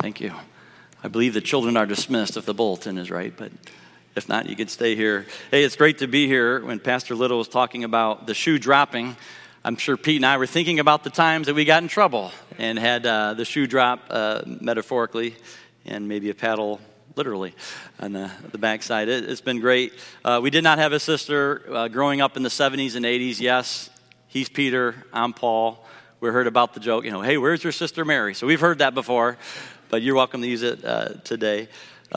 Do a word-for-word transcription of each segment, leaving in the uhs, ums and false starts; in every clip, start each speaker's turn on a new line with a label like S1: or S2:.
S1: Thank you. I believe the children are dismissed if the bulletin is right, but if not, you could stay here. Hey, it's great to be here. When Pastor Little was talking about the shoe dropping, I'm sure Pete and I were thinking about the times that we got in trouble and had uh, the shoe drop uh, metaphorically and maybe a paddle literally on the, the backside. It, it's been great. Uh, we did not have a sister uh, growing up in the seventies and eighties. Yes, he's Peter, I'm Paul. We heard about the joke, you know, hey, where's your sister Mary? So we've heard that before, but you're welcome to use it uh, today.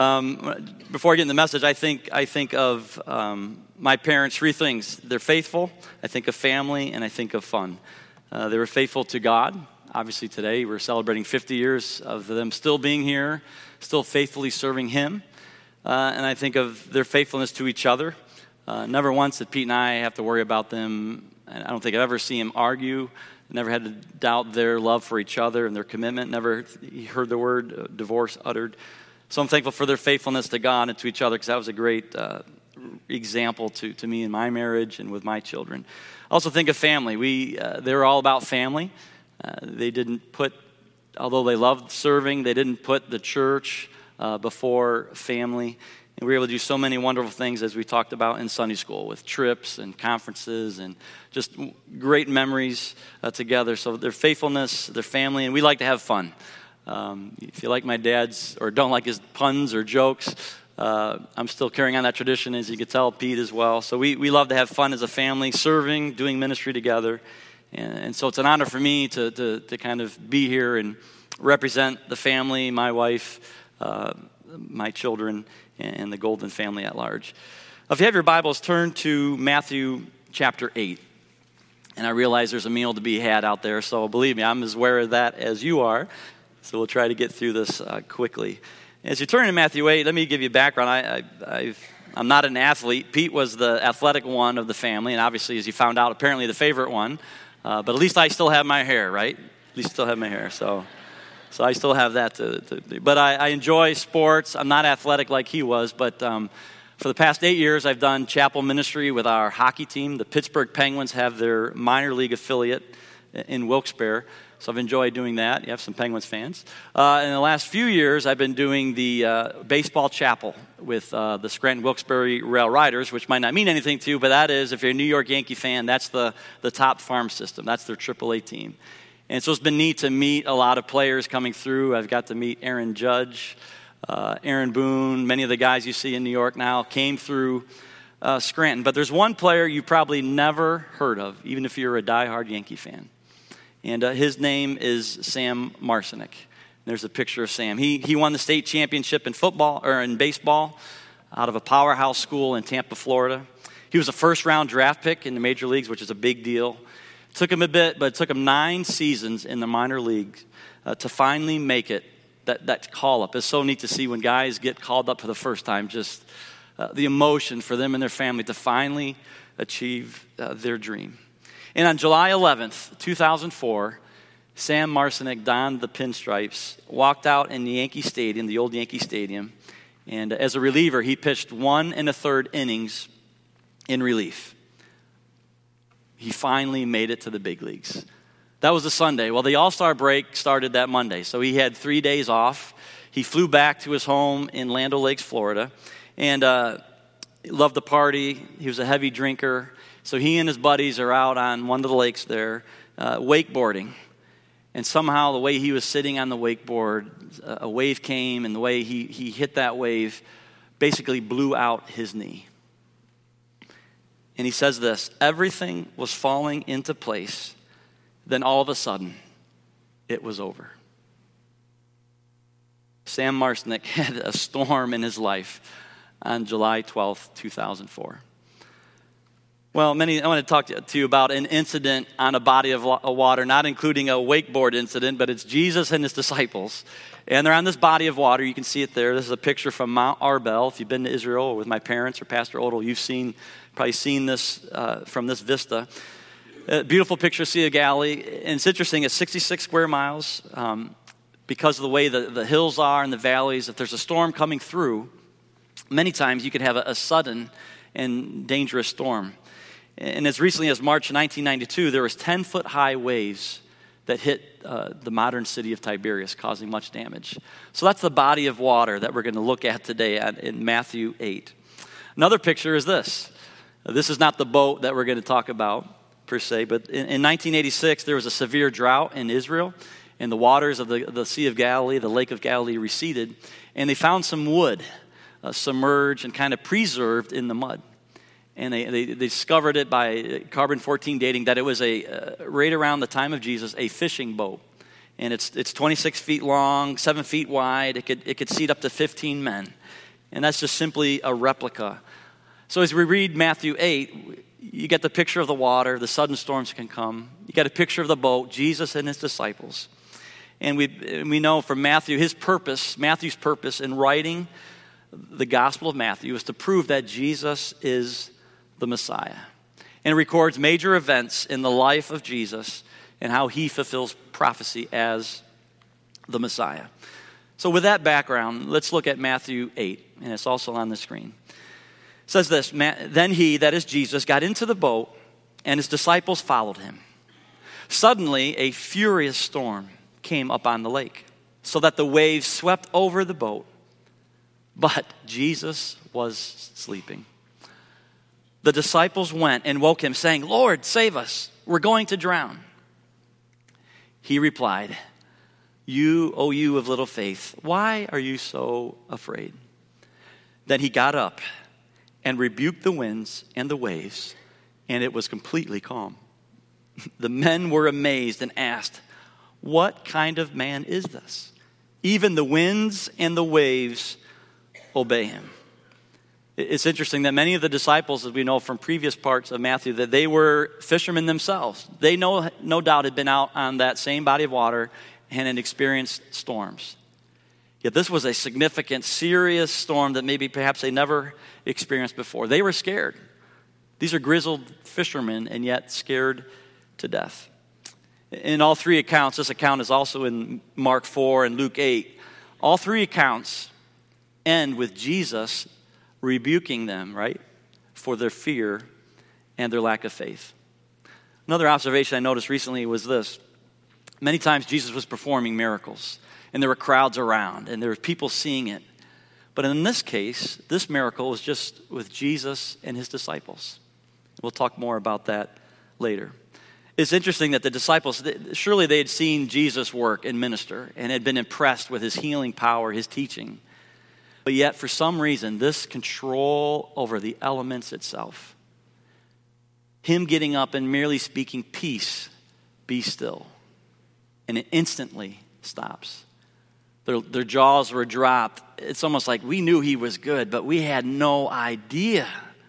S1: Um, before I get in the message, I think I think of um, my parents, three things. They're faithful, I think of family, and I think of fun. Uh, they were faithful to God. Obviously today we're celebrating fifty years of them still being here, still faithfully serving Him. Uh, and I think of their faithfulness to each other. Uh, never once did Pete and I have to worry about them. I don't think I've ever seen him argue. Never had to doubt their love for each other and their commitment. Never heard the word divorce uttered. So I'm thankful for their faithfulness to God and to each other, because that was a great uh, example to, to me in my marriage and with my children. I also think of family. We uh, they were all about family. Uh, they didn't put, although they loved serving, they didn't put the church uh, before family. And we were able to do so many wonderful things, as we talked about in Sunday school, with trips and conferences and just great memories uh, together. So their faithfulness, their family, and we like to have fun. Um, if you like my dad's, or don't like his puns or jokes, uh, I'm still carrying on that tradition, as you can tell, Pete as well. So we, we love to have fun as a family, serving, doing ministry together. And, and so it's an honor for me to, to, to kind of be here and represent the family, my wife, uh, my children, and the Golden family at large. If you have your Bibles, turn to Matthew chapter eight. And I realize there's a meal to be had out there, so believe me, I'm as aware of that as you are. So we'll try to get through this uh, quickly. As you turn to Matthew eight, let me give you background. I, I, I've, I'm not an athlete. Pete was the athletic one of the family, and obviously, as you found out, apparently the favorite one. Uh, but at least I still have my hair, right? At least I still have my hair, so... So I still have that to, to do. But I, I enjoy sports. I'm not athletic like he was, but um, for the past eight years, I've done chapel ministry with our hockey team. The Pittsburgh Penguins have their minor league affiliate in Wilkes-Barre, so I've enjoyed doing that. You have some Penguins fans. Uh, in the last few years, I've been doing the uh, baseball chapel with uh, the Scranton Wilkes-Barre Rail Riders, which might not mean anything to you, but that is, if you're a New York Yankee fan, that's the, the top farm system. That's their triple A team. And so it's been neat to meet a lot of players coming through. I've got to meet Aaron Judge, uh, Aaron Boone. Many of the guys you see in New York now came through uh, Scranton. But there's one player you probably never heard of, even if you're a diehard Yankee fan. And uh, his name is Sam Marcinek. There's a picture of Sam. He he won the state championship in football or in baseball out of a powerhouse school in Tampa, Florida. He was a first-round draft pick in the major leagues, which is a big deal. Took him a bit, but it took him nine seasons in the minor leagues uh, to finally make it. That, that call-up is so neat to see when guys get called up for the first time, just uh, the emotion for them and their family to finally achieve uh, their dream. And on July eleventh, two thousand four, Sam Marcinek donned the pinstripes, walked out in the Yankee Stadium, the old Yankee Stadium, and as a reliever, he pitched one and a third innings in relief. He finally made it to the big leagues. That was a Sunday. Well, the All-Star break started that Monday, so he had three days off. He flew back to his home in Land O'Lakes, Florida, and uh, loved the party. He was a heavy drinker, so he and his buddies are out on one of the lakes there, uh, wakeboarding. And somehow the way he was sitting on the wakeboard, a wave came, and the way he, he hit that wave basically blew out his knee. And he says this: everything was falling into place. Then all of a sudden, it was over. Sam Marcinek had a storm in his life on July twelfth, two thousand four. Well, many, I want to talk to you about an incident on a body of water, not including a wakeboard incident, but it's Jesus and his disciples. And they're on this body of water. You can see it there. This is a picture from Mount Arbel. If you've been to Israel with my parents or Pastor Odell, you've seen probably seen this uh, from this vista. A beautiful picture of Sea of Galilee. And it's interesting, it's sixty-six square miles. Um, because of the way the, the hills are and the valleys, if there's a storm coming through, many times you could have a, a sudden and dangerous storm. And as recently as March nineteen ninety-two, there was ten-foot high waves that hit uh, the modern city of Tiberias, causing much damage. So that's the body of water that we're going to look at today at, in Matthew eight. Another picture is this. This is not the boat that we're going to talk about per se, but in, in nineteen eighty-six, there was a severe drought in Israel, and the waters of the, the Sea of Galilee, the Lake of Galilee, receded, and they found some wood uh, submerged and kind of preserved in the mud. And they, they, they discovered it by carbon fourteen dating that it was a uh, right around the time of Jesus, a fishing boat. And it's it's twenty-six feet long, seven feet wide. It could it could seat up to fifteen men. And that's just simply a replica. So as we read Matthew eight, you get the picture of the water, the sudden storms can come. You get a picture of the boat, Jesus and his disciples. And we and we know from Matthew, his purpose, Matthew's purpose in writing the Gospel of Matthew is to prove that Jesus is the Messiah. And it records major events in the life of Jesus and how he fulfills prophecy as the Messiah. So with that background, let's look at Matthew eight, and it's also on the screen. It says this, then he, that is Jesus, got into the boat, and his disciples followed him. Suddenly, a furious storm came up on the lake, so that the waves swept over the boat, but Jesus was sleeping. The disciples went and woke him, saying, Lord, save us. We're going to drown. He replied, You, O you of little faith, why are you so afraid? Then he got up and rebuked the winds and the waves, and it was completely calm. The men were amazed and asked, What kind of man is this? Even the winds and the waves obey him. It's interesting that many of the disciples, as we know from previous parts of Matthew, that they were fishermen themselves. They no, no doubt had been out on that same body of water and had experienced storms. Yet this was a significant, serious storm that maybe perhaps they never experienced before. They were scared. These are grizzled fishermen and yet scared to death. In all three accounts, this account is also in Mark four and Luke eight. All three accounts end with Jesus rebuking them, right, for their fear and their lack of faith. Another observation I noticed recently was this. Many times Jesus was performing miracles, and there were crowds around, and there were people seeing it. But in this case, this miracle was just with Jesus and his disciples. We'll talk more about that later. It's interesting that the disciples, surely they had seen Jesus work and minister and had been impressed with his healing power, his teaching. But yet, for some reason, this control over the elements itself, him getting up and merely speaking, peace, be still, and it instantly stops. Their, their jaws were dropped. It's almost like we knew he was good, but we had no idea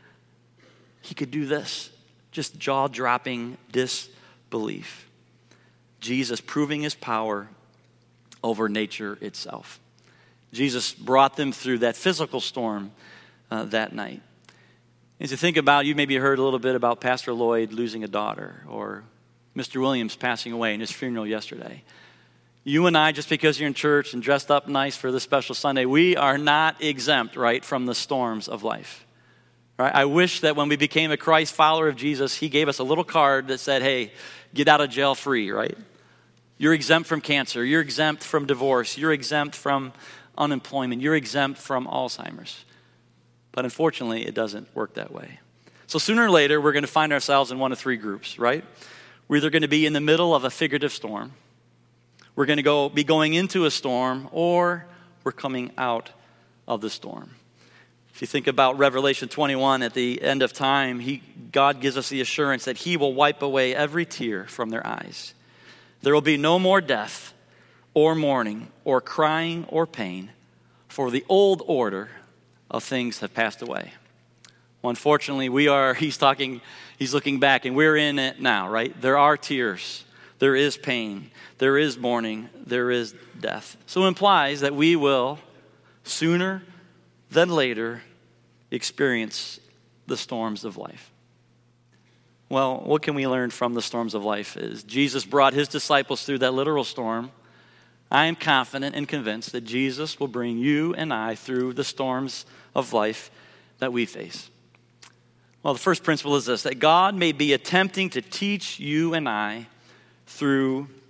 S1: he could do this. Just jaw-dropping disbelief. Jesus proving his power over nature itself. Jesus brought them through that physical storm uh, that night. As you think about, you maybe heard a little bit about Pastor Lloyd losing a daughter, or Mister Williams passing away in his funeral yesterday. You and I, just because you're in church and dressed up nice for this special Sunday, we are not exempt, right, from the storms of life. Right? I wish that when we became a Christ follower of Jesus, he gave us a little card that said, hey, get out of jail free, right? You're exempt from cancer. You're exempt from divorce. You're exempt from unemployment. You're exempt from Alzheimer's. But unfortunately, it doesn't work that way. So sooner or later, we're going to find ourselves in one of three groups, right? We're either going to be in the middle of a figurative storm, we're going to go be going into a storm, or we're coming out of the storm. If you think about Revelation twenty-one, at the end of time, he, God gives us the assurance that he will wipe away every tear from their eyes. There will be no more death, or mourning, or crying, or pain, for the old order of things have passed away. Well, unfortunately, we are, he's talking, he's looking back, and we're in it now, right? There are tears, there is pain, there is mourning, there is death. So it implies that we will, sooner than later, experience the storms of life. Well, what can we learn from the storms of life? Is Jesus brought his disciples through that literal storm. I am confident and convinced that Jesus will bring you and I through the storms of life that we face. Well, the first principle is this, that God may be attempting to teach you and I through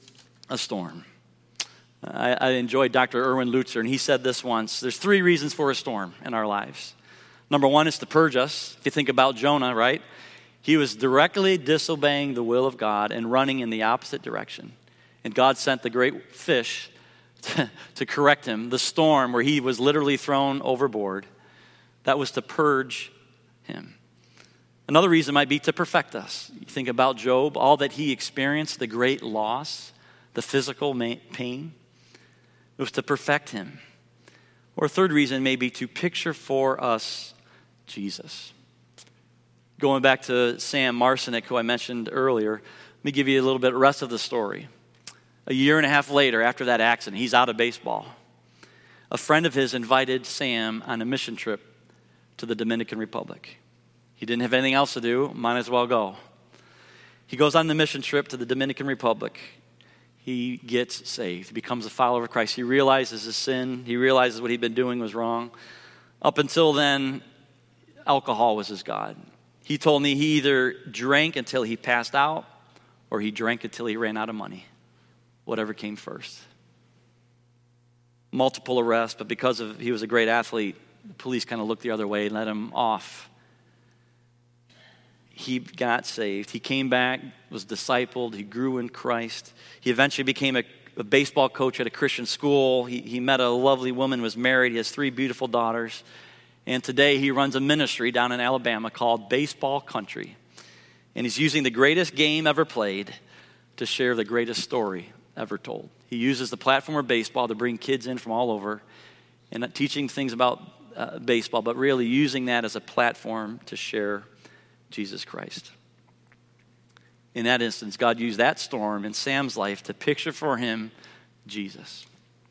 S1: a storm. I, I enjoyed Doctor Erwin Lutzer, and he said this once. There's three reasons for a storm in our lives. Number one is to purge us. If you think about Jonah, right? He was directly disobeying the will of God and running in the opposite direction. And God sent the great fish to, to correct him, the storm where he was literally thrown overboard. That was to purge him. Another reason might be to perfect us. You think about Job, all that he experienced, the great loss, the physical pain. It was to perfect him. Or a third reason may be to picture for us Jesus. Going back to Sam Marcinek, who I mentioned earlier, let me give you a little bit of the rest of the story. A year and a half later, after that accident, he's out of baseball. A friend of his invited Sam on a mission trip to the Dominican Republic. He didn't have anything else to do, might as well go. He goes on the mission trip to the Dominican Republic. He gets saved. He becomes a follower of Christ. He realizes his sin. He realizes what he'd been doing was wrong. Up until then, alcohol was his God. He told me he either drank until he passed out or he drank until he ran out of money. Whatever came first. Multiple arrests, but because of he was a great athlete, the police kind of looked the other way and let him off. He got saved. He came back, was discipled. He grew in Christ. He eventually became a, a baseball coach at a Christian school. He, he met a lovely woman, was married. He has three beautiful daughters. And today he runs a ministry down in Alabama called Baseball Country. And he's using the greatest game ever played to share the greatest story ever told. He uses the platform of baseball to bring kids in from all over and not teaching things about uh, baseball, but really using that as a platform to share Jesus Christ. In that instance, God used that storm in Sam's life to picture for him Jesus.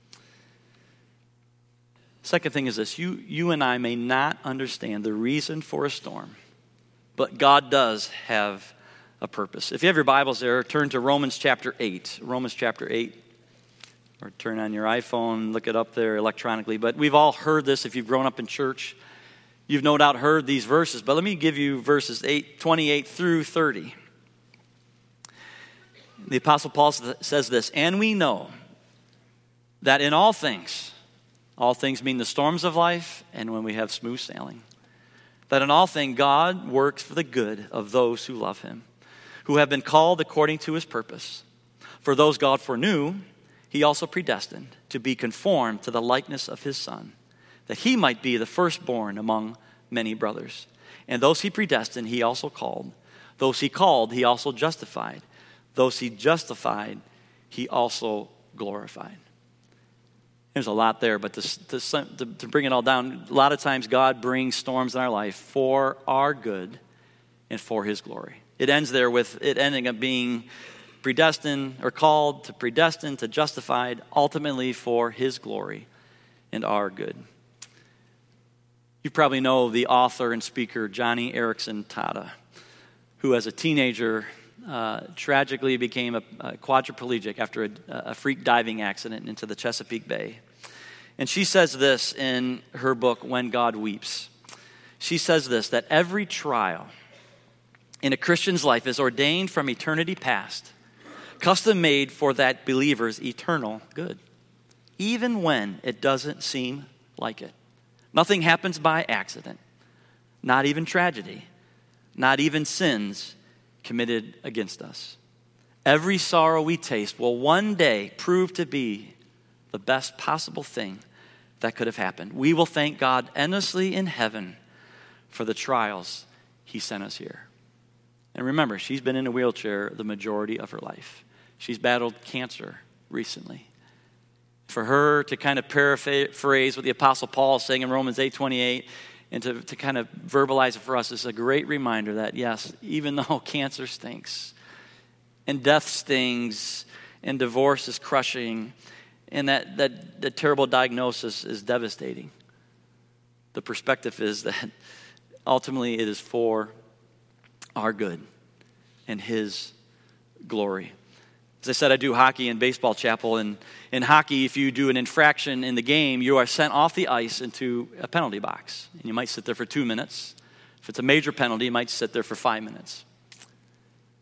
S1: Second thing is this, you, you and I may not understand the reason for a storm, but God does have a purpose. If you have your Bibles there, turn to Romans chapter eight. Romans chapter eight. Or turn on your iPhone, look it up there electronically. But we've all heard this if you've grown up in church. You've no doubt heard these verses. But let me give you verses eight, twenty-eight through thirty. The Apostle Paul says this, and we know that in all things, all things mean the storms of life and when we have smooth sailing, that in all things God works for the good of those who love him, who have been called according to his purpose. For those God foreknew, he also predestined to be conformed to the likeness of his Son, that he might be the firstborn among many brothers. And those he predestined, he also called. Those he called, he also justified. Those he justified, he also glorified. There's a lot there, but to, to, to bring it all down, a lot of times God brings storms in our life for our good and for his glory. It ends there with it ending up being predestined or called to predestined to justified, ultimately for his glory and our good. You probably know the author and speaker Johnny Erickson Tada, who as a teenager uh, tragically became a, a quadriplegic after a, a freak diving accident into the Chesapeake Bay. And she says this in her book, When God Weeps. She says this, that every trial in a Christian's life is ordained from eternity past, custom made for that believer's eternal good, even when it doesn't seem like it. Nothing happens by accident, not even tragedy, not even sins committed against us. Every sorrow we taste will one day prove to be the best possible thing that could have happened. We will thank God endlessly in heaven for the trials he sent us here. And remember, she's been in a wheelchair the majority of her life. She's battled cancer recently. For her to kind of paraphrase what the Apostle Paul is saying in Romans eight twenty-eight and to, to kind of verbalize it for us is a great reminder that, yes, even though cancer stinks and death stings and divorce is crushing and that, that, that terrible diagnosis is devastating, the perspective is that ultimately it is for our good and his glory. As I said, I do hockey and baseball chapel, and in hockey, if you do an infraction in the game, you are sent off the ice into a penalty box. And you might sit there for two minutes. If it's a major penalty, you might sit there for five minutes.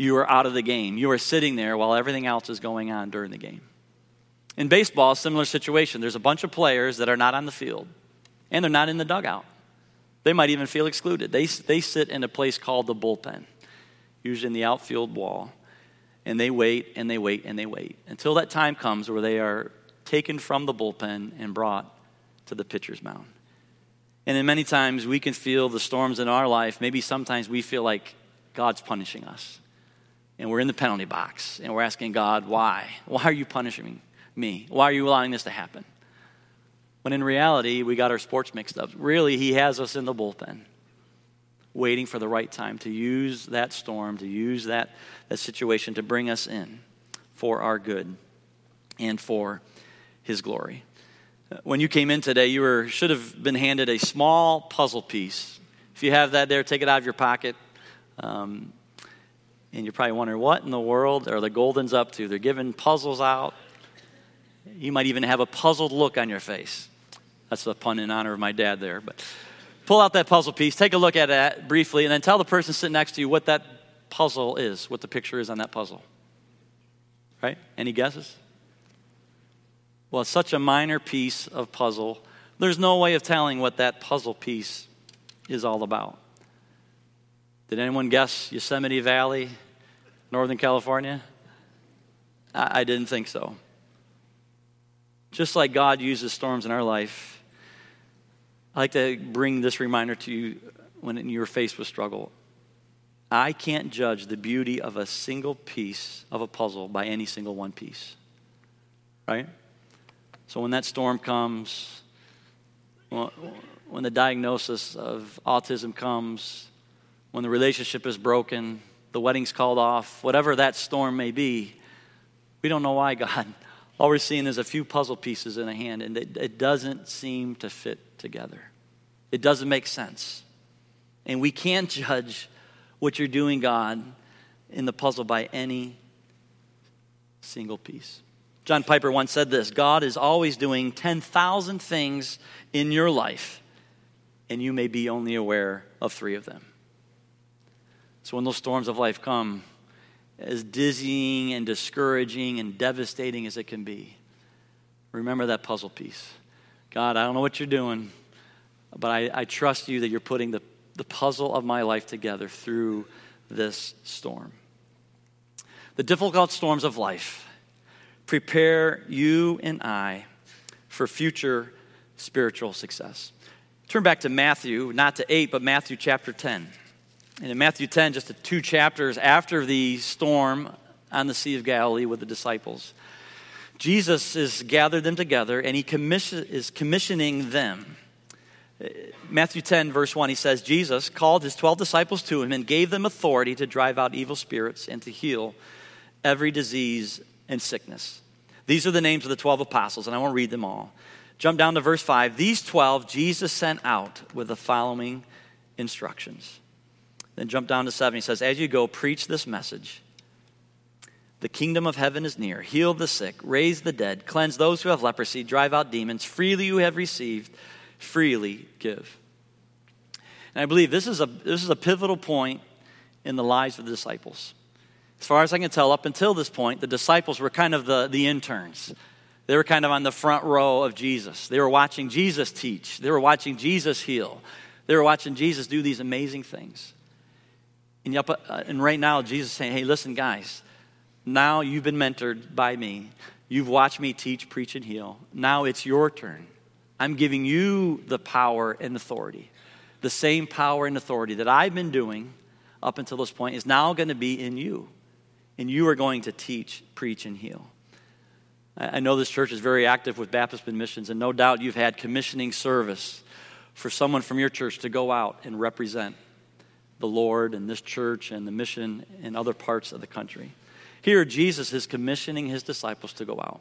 S1: you are out of the game. You are sitting there while everything else is going on during the game. In baseball, similar situation. There's a bunch of players that are not on the field, and they're not in the dugout. They might even feel excluded. They, they sit in a place called the bullpen, usually in the outfield wall, and they wait and they wait and they wait until that time comes where they are taken from the bullpen and brought to the pitcher's mound. And then many times we can feel the storms in our life. Maybe sometimes we feel like God's punishing us. And we're in the penalty box, and we're asking God, why? Why are you punishing me? Why are you allowing this to happen? When in reality, we got our sports mixed up. Really, he has us in the bullpen, waiting for the right time to use that storm, to use that, that situation to bring us in for our good and for his glory. When you came in today, you were should have been handed a small puzzle piece. If you have that there, take it out of your pocket. Um, and you're probably wondering, what in the world are the Goldens up to? They're giving puzzles out. You might even have a puzzled look on your face. That's a pun in honor of my dad there. But pull out that puzzle piece, take a look at it briefly, and then tell the person sitting next to you what that puzzle is, what the picture is on that puzzle. Right? Any guesses? Well, it's such a minor piece of puzzle. There's no way of telling what that puzzle piece is all about. Did anyone guess Yosemite Valley, Northern California? I, I didn't think so. Just like God uses storms in our life, I like to bring this reminder to you when you're faced with struggle. I can't judge the beauty of a single piece of a puzzle by any single one piece. Right? So when that storm comes, when the diagnosis of autism comes, when the relationship is broken, the wedding's called off, whatever that storm may be, we don't know why, God. All we're seeing is a few puzzle pieces in a hand, and it, it doesn't seem to fit together. It doesn't make sense. And we can't judge what you're doing, God, in the puzzle by any single piece. John Piper once said this: God is always doing ten thousand things in your life, and you may be only aware of three of them. So when those storms of life come, as dizzying and discouraging and devastating as it can be, remember that puzzle piece. God, I don't know what you're doing, but I, I trust you that you're putting the, the puzzle of my life together through this storm. The difficult storms of life prepare you and I for future spiritual success. Turn back to Matthew, not to eight, but Matthew chapter ten. And in Matthew ten, just two chapters after the storm on the Sea of Galilee with the disciples, Jesus has gathered them together, and he commission, is commissioning them. Matthew ten, verse one, he says, Jesus called his twelve disciples to him and gave them authority to drive out evil spirits and to heal every disease and sickness. These are the names of the twelve apostles, and I won't read them all. Jump down to verse five. These twelve Jesus sent out with the following instructions. Then jump down to seven. He says, as you go, preach this message. The kingdom of heaven is near. Heal the sick, raise the dead, cleanse those who have leprosy, drive out demons. Freely you have received, freely give. And I believe this is a this is a pivotal point in the lives of the disciples. As far as I can tell, up until this point, the disciples were kind of the, the interns. They were kind of on the front row of Jesus. They were watching Jesus teach. They were watching Jesus heal. They were watching Jesus do these amazing things. And, yep, uh, and right now, Jesus is saying, hey, listen, guys, now you've been mentored by me. You've watched me teach, preach, and heal. Now it's your turn. I'm giving you the power and authority. The same power and authority that I've been doing up until this point is now going to be in you. And you are going to teach, preach, and heal. I know this church is very active with Baptist missions, and no doubt you've had commissioning service for someone from your church to go out and represent the Lord and this church and the mission in other parts of the country. Here, Jesus is commissioning his disciples to go out.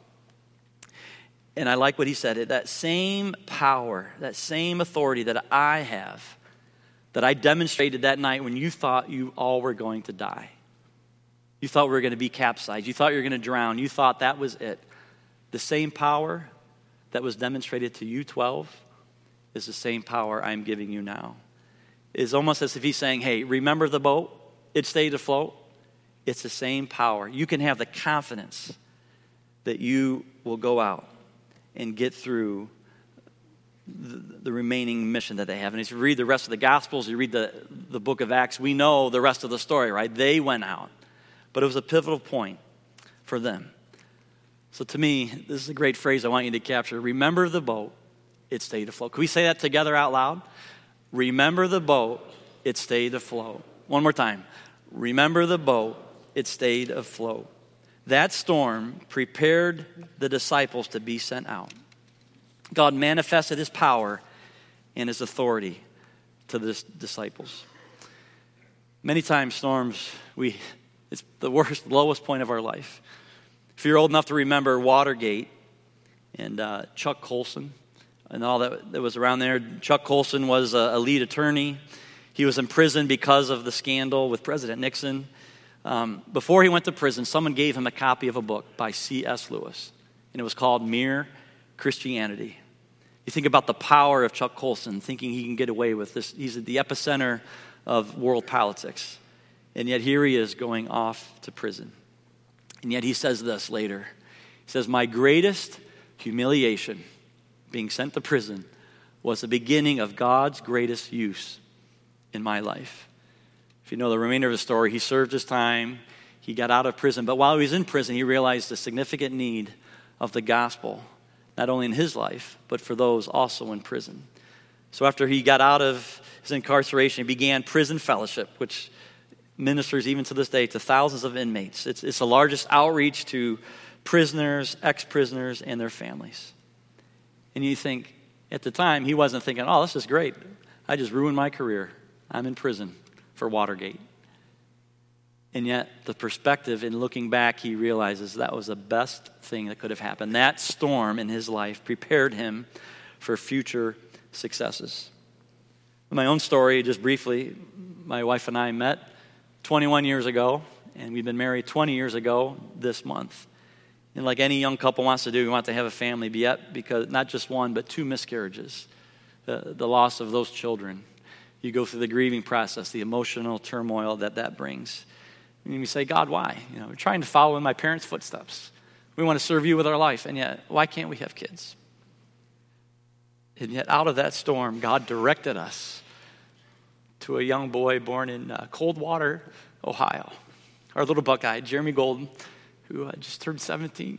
S1: And I like what he said, that same power, that same authority that I have, that I demonstrated that night when you thought you all were going to die. You thought we were going to be capsized. You thought you were going to drown. You thought that was it. The same power that was demonstrated to you twelve is the same power I'm giving you now. It's almost as if he's saying, hey, remember the boat? It stayed afloat. It's the same power. You can have the confidence that you will go out and get through the, the remaining mission that they have. And as you read the rest of the Gospels, you read the, the book of Acts, we know the rest of the story, right? They went out. But it was a pivotal point for them. So to me, this is a great phrase I want you to capture. Remember the boat, it stayed afloat. Can we say that together out loud? Remember the boat, it stayed afloat. One more time. Remember the boat, it stayed afloat. That storm prepared the disciples to be sent out. God manifested his power and his authority to the disciples. Many times storms, we it's the worst, lowest point of our life. If you're old enough to remember Watergate and uh, Chuck Colson and all that, that was around there, Chuck Colson was a, a lead attorney. He was in prison because of the scandal with President Nixon. Um, before he went to prison, someone gave him a copy of a book by C S Lewis, and it was called Mere Christianity. You think about the power of Chuck Colson, thinking he can get away with this. He's at the epicenter of world politics, and yet here he is going off to prison. And yet he says this later. He says, my greatest humiliation, being sent to prison, was the beginning of God's greatest use in my life. If you know the remainder of the story, he served his time, he got out of prison, but while he was in prison, he realized the significant need of the gospel, not only in his life, but for those also in prison. So after he got out of his incarceration, he began prison fellowship, which ministers even to this day to thousands of inmates. It's, it's the largest outreach to prisoners, ex-prisoners, and their families. And you think, at the time, he wasn't thinking, oh, this is great. I just ruined my career. I'm in prison for Watergate. And yet, the perspective in looking back, he realizes that was the best thing that could have happened. That storm in his life prepared him for future successes. In my own story, just briefly, my wife and I met twenty-one years ago, and we've been married twenty years ago this month. And like any young couple wants to do, we want to have a family, but yet, because not just one, but two miscarriages, the, the loss of those children. You go through the grieving process, the emotional turmoil that that brings. And you say, God, why? You know, we're trying to follow in my parents' footsteps. We want to serve you with our life, and yet, why can't we have kids? And yet, out of that storm, God directed us to a young boy born in uh, Coldwater, Ohio. Our little Buckeye, Jeremy Golden, who uh, just turned seventeen.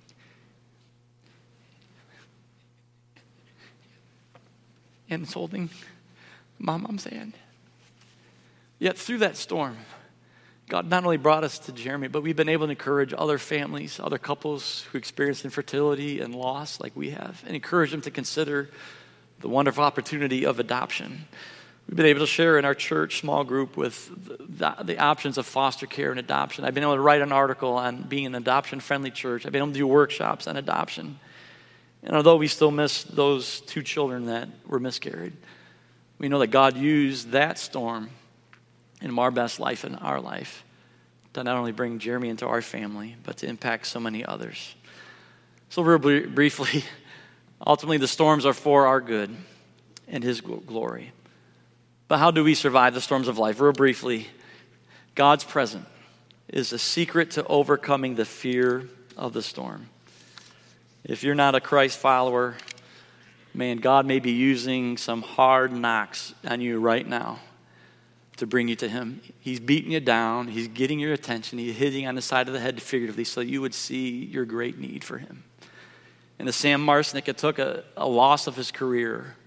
S1: And is holding my mom's hand. Yet through that storm, God not only brought us to Jeremy, but we've been able to encourage other families, other couples who experience infertility and loss like we have, and encourage them to consider the wonderful opportunity of adoption. We've been able to share in our church small group with the, the options of foster care and adoption. I've been able to write an article on being an adoption-friendly church. I've been able to do workshops on adoption. And although we still miss those two children that were miscarried, we know that God used that storm in Marbeth's life and our life to not only bring Jeremy into our family, but to impact so many others. So real br- briefly, ultimately the storms are for our good and his glory. But how do we survive the storms of life? Real briefly, God's presence is the secret to overcoming the fear of the storm. If you're not a Christ follower, man, God may be using some hard knocks on you right now to bring you to him. He's beating you down. He's getting your attention. He's hitting on the side of the head figuratively so that you would see your great need for him. And the Sam Marsnick, it took a, a loss of his career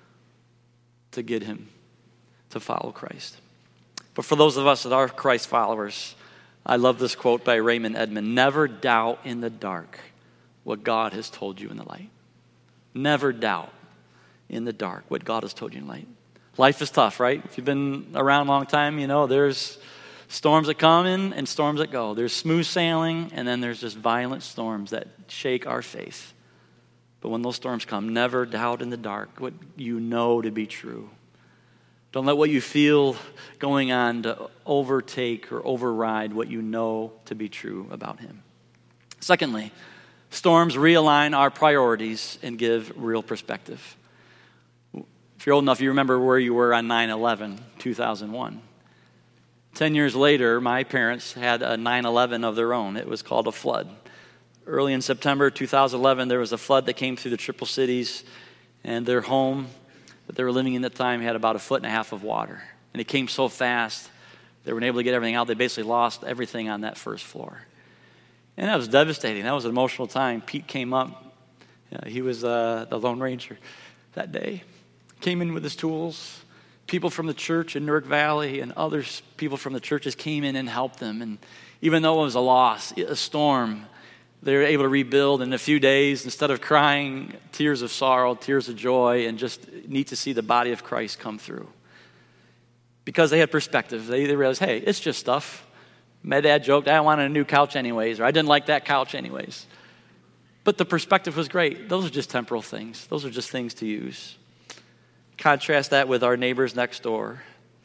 S1: to get him to follow Christ. But for those of us that are Christ followers, I love this quote by Raymond Edmond. Never doubt in the dark what God has told you in the light. Never doubt in the dark what God has told you in the light. Life is tough, right? If you've been around a long time, you know there's storms that come in and storms that go. There's smooth sailing, and then there's just violent storms that shake our faith. But when those storms come, never doubt in the dark what you know to be true. Don't let what you feel going on to overtake or override what you know to be true about him. Secondly, storms realign our priorities and give real perspective. If you're old enough, you remember where you were on nine eleven, two thousand one. Ten years later, my parents had a nine eleven of their own. It was called a flood. Early in September two thousand eleven, there was a flood that came through the Triple Cities, and their home that they were living in at the time had about a foot and a half of water. And it came so fast, they weren't able to get everything out. They basically lost everything on that first floor. And that was devastating. That was an emotional time. Pete came up. You know, he was uh, the Lone Ranger that day. Came in with his tools. People from the church in Newark Valley and other people from the churches came in and helped them. And even though it was a loss, a storm, they were able to rebuild in a few days. Instead of crying tears of sorrow, tears of joy, and just neat to see the body of Christ come through. Because they had perspective. They, they realized, hey, it's just stuff. My dad joked, I wanted a new couch anyways, or I didn't like that couch anyways. But the perspective was great. Those are just temporal things. Those are just things to use. Contrast that with our neighbors next door.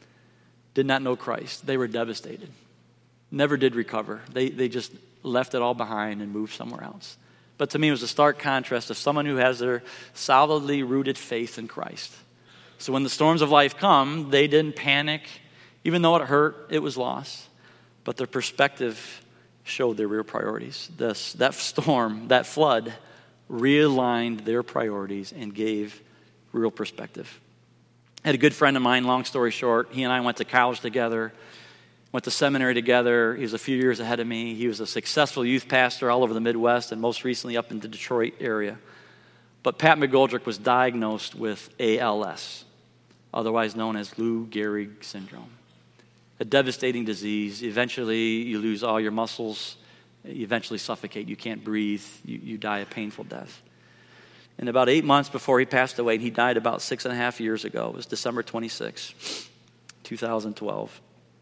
S1: Did not know Christ. They were devastated. Never did recover. They, they just left it all behind and moved somewhere else. But to me, it was a stark contrast of someone who has their solidly rooted faith in Christ. So when the storms of life come, they didn't panic. Even though it hurt, it was loss. But their perspective showed their real priorities. This, that storm, that flood, realigned their priorities and gave real perspective. I had a good friend of mine, long story short. He and I went to college together, went to seminary together. He was a few years ahead of me. He was a successful youth pastor all over the Midwest and most recently up in the Detroit area. But Pat McGoldrick was diagnosed with A L S, otherwise known as Lou Gehrig syndrome. A devastating disease. Eventually, you lose all your muscles. You eventually suffocate. You can't breathe. You, you die a painful death. And about eight months before he passed away, and he died about six and a half years ago. It was December twenty-sixth, two thousand twelve.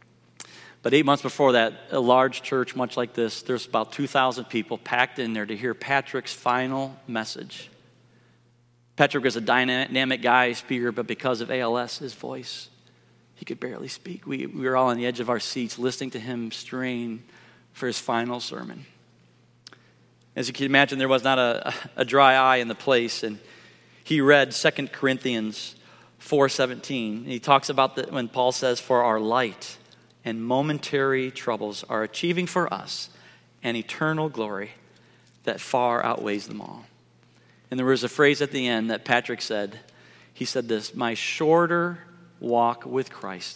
S1: But eight months before that, a large church, much like this, there's about two thousand people packed in there to hear Patrick's final message. Patrick was a dynamic guy, speaker, but because of A L S, his voice, he could barely speak. We, we were all on the edge of our seats listening to him strain for his final sermon. As you can imagine, there was not a, a dry eye in the place. And he read Second Corinthians four seventeen. He talks about the, when Paul says, for our light and momentary troubles are achieving for us an eternal glory that far outweighs them all. And there was a phrase at the end that Patrick said. He said this, my shorter walk with Christ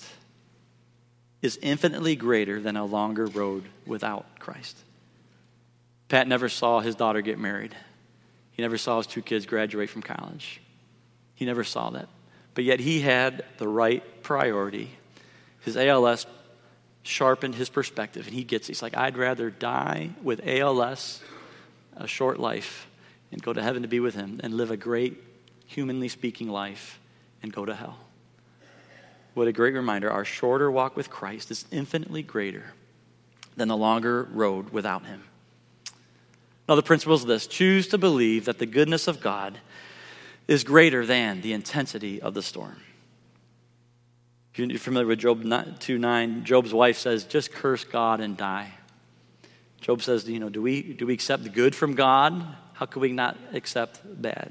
S1: is infinitely greater than a longer road without Christ. Pat never saw his daughter get married. He never saw his two kids graduate from college. He never saw that. But yet he had the right priority. His A L S sharpened his perspective, and he gets it. He's like, I'd rather die with A L S, a short life, and go to heaven to be with him, and live a great, humanly speaking life and go to hell. What a great reminder. Our shorter walk with Christ is infinitely greater than the longer road without him. Now, the principle is this. Choose to believe that the goodness of God is greater than the intensity of the storm. If you're familiar with Job two nine, Job's wife says, just curse God and die. Job says, you know, do we, do we accept good from God? How could we not accept bad?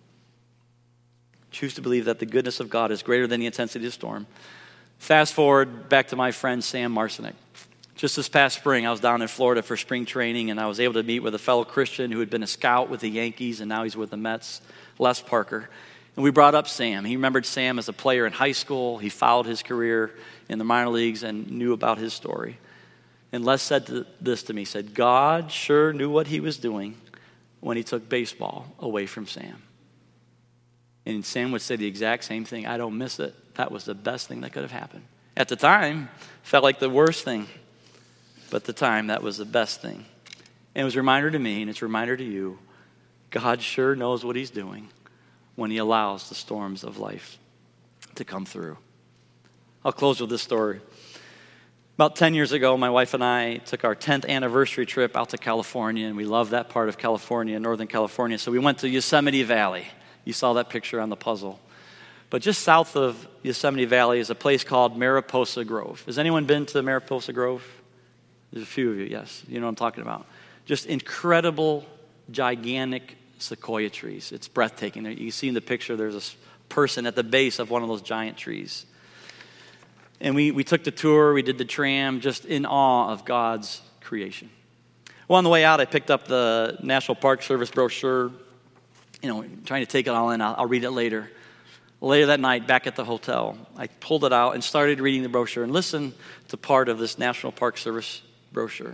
S1: Choose to believe that the goodness of God is greater than the intensity of the storm. Fast forward back to my friend Sam Marcinek. Just this past spring, I was down in Florida for spring training, and I was able to meet with a fellow Christian who had been a scout with the Yankees, and now he's with the Mets, Les Parker. And we brought up Sam. He remembered Sam as a player in high school. He followed his career in the minor leagues and knew about his story. And Les said to, this to me, he said, God sure knew what he was doing when he took baseball away from Sam. And Sam would say the exact same thing. I don't miss it. That was the best thing that could have happened. At the time, felt like the worst thing. But at the time, that was the best thing. And it was a reminder to me, and it's a reminder to you, God sure knows what he's doing when he allows the storms of life to come through. I'll close with this story. About ten years ago, my wife and I took our tenth anniversary trip out to California, and we love that part of California, Northern California. So we went to Yosemite Valley. You saw that picture on the puzzle. But just south of Yosemite Valley is a place called Mariposa Grove. Has anyone been to Mariposa Grove? There's a few of you, yes. You know what I'm talking about. Just incredible, gigantic sequoia trees. It's breathtaking. You can see in the picture there's a person at the base of one of those giant trees. And we, we took the tour, we did the tram, just in awe of God's creation. Well, on the way out, I picked up the National Park Service brochure, you know, trying to take it all in. I'll, I'll read it later. Later that night, back at the hotel, I pulled it out and started reading the brochure and listened to part of this National Park Service brochure.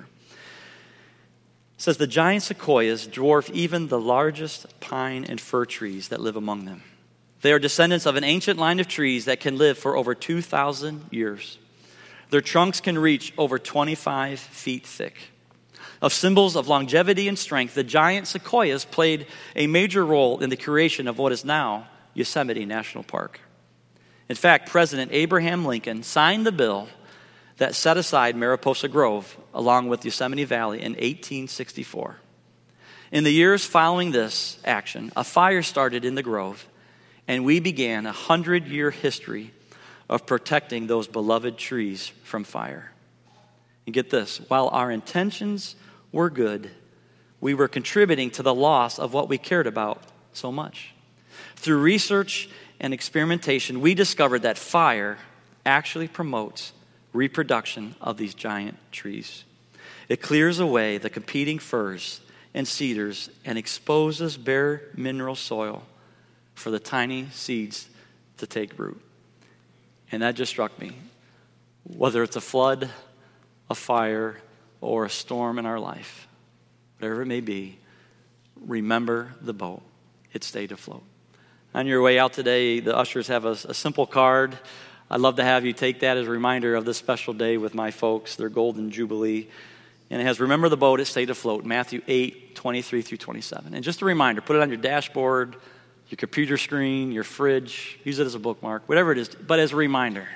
S1: It says, the giant sequoias dwarf even the largest pine and fir trees that live among them. They are descendants of an ancient line of trees that can live for over two thousand years. Their trunks can reach over twenty-five feet thick. Of symbols of longevity and strength, the giant sequoias played a major role in the creation of what is now Yosemite National Park. In fact, President Abraham Lincoln signed the bill that set aside Mariposa Grove along with Yosemite Valley in eighteen sixty-four. In the years following this action, a fire started in the grove, and we began a hundred-year history of protecting those beloved trees from fire. And get this, while our intentions were good, we were contributing to the loss of what we cared about so much. Through research and experimentation, we discovered that fire actually promotes reproduction of these giant trees. It clears away the competing firs and cedars and exposes bare mineral soil for the tiny seeds to take root. And that just struck me. Whether it's a flood, a fire, or a storm in our life, whatever it may be, remember the boat. It stayed afloat. On your way out today, the ushers have a, a simple card. I'd love to have you take that as a reminder of this special day with my folks, their Golden Jubilee. And it has, remember the boat, it stayed afloat, Matthew eight, twenty-three through twenty-seven. And just a reminder, put it on your dashboard, your computer screen, your fridge, use it as a bookmark, whatever it is, but as a reminder.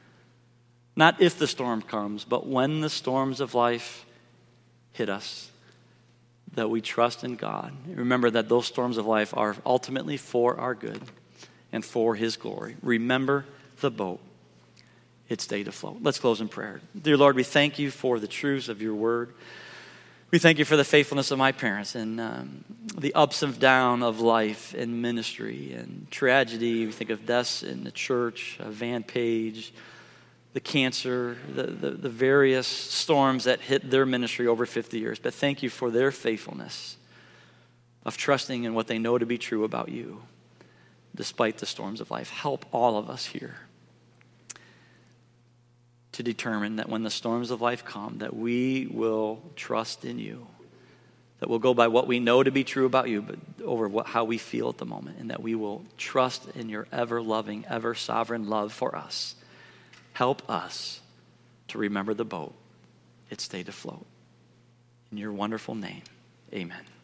S1: Not if the storm comes, but when the storms of life hit us, that we trust in God. Remember that those storms of life are ultimately for our good and for His glory. Remember the boat. It stayed afloat. Let's close in prayer. Dear Lord, we thank you for the truths of your word. We thank you for the faithfulness of my parents and um, the ups and downs of life and ministry and tragedy. We think of deaths in the church, uh, Van Page, the cancer, the, the, the various storms that hit their ministry over fifty years. But thank you for their faithfulness of trusting in what they know to be true about you, despite the storms of life. Help all of us here to determine that when the storms of life come, that we will trust in you, that we'll go by what we know to be true about you, but over what, how we feel at the moment, and that we will trust in your ever-loving, ever-sovereign love for us. Help us to remember the boat. It stayed afloat. In your wonderful name, amen.